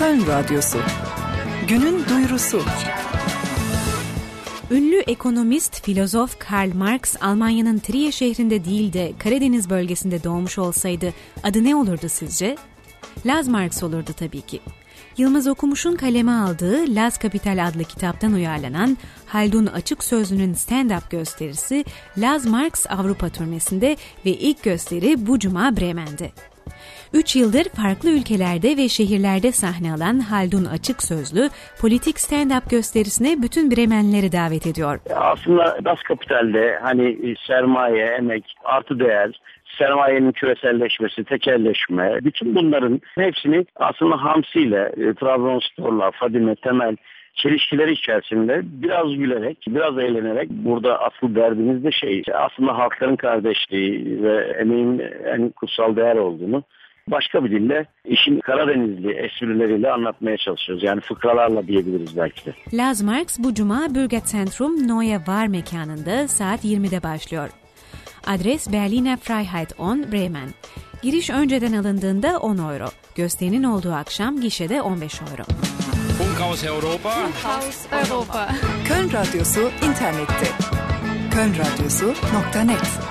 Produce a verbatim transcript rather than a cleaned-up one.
Köln Radyosu. Günün duyurusu. Ünlü ekonomist, filozof Karl Marx, Almanya'nın Trier şehrinde değil de Karadeniz bölgesinde doğmuş olsaydı adı ne olurdu sizce? Laz Marx olurdu tabii ki. Yılmaz Okumuş'un kaleme aldığı Laz Kapital adlı kitaptan uyarlanan Haldun Açık Sözlü'nün stand-up gösterisi Laz Marx Avrupa turnesinde ve ilk gösteri bu cuma Bremen'de. Üç yıldır farklı ülkelerde ve şehirlerde sahne alan Haldun Açık Sözlü, politik stand-up gösterisine bütün Bremenlileri davet ediyor. Aslında Das Kapital'de hani sermaye, emek, artı değer, sermayenin küreselleşmesi, tekelleşme, bütün bunların hepsini aslında Hamsi ile, Trabzonspor'la, Fadime, Temel çelişkileri içerisinde biraz gülerek, biraz eğlenerek, burada asıl derdimiz de şey, aslında halkların kardeşliği ve emeğin en kutsal değer olduğunu başka bir dille, işin Karadenizli esprileriyle anlatmaya çalışıyoruz. Yani fıkralarla diyebiliriz belki de. Laz Marx bu cuma Bürgerzentrum Neue Var mekanında saat yirmide başlıyor. Adres Berliner Freiheit on Bremen. Giriş önceden alındığında on euro. Gösterinin olduğu akşam gişede on beş euro. Funkhaus Europa. Funkhaus Europa. Köln Radyosu internette. köln radyosu nokta net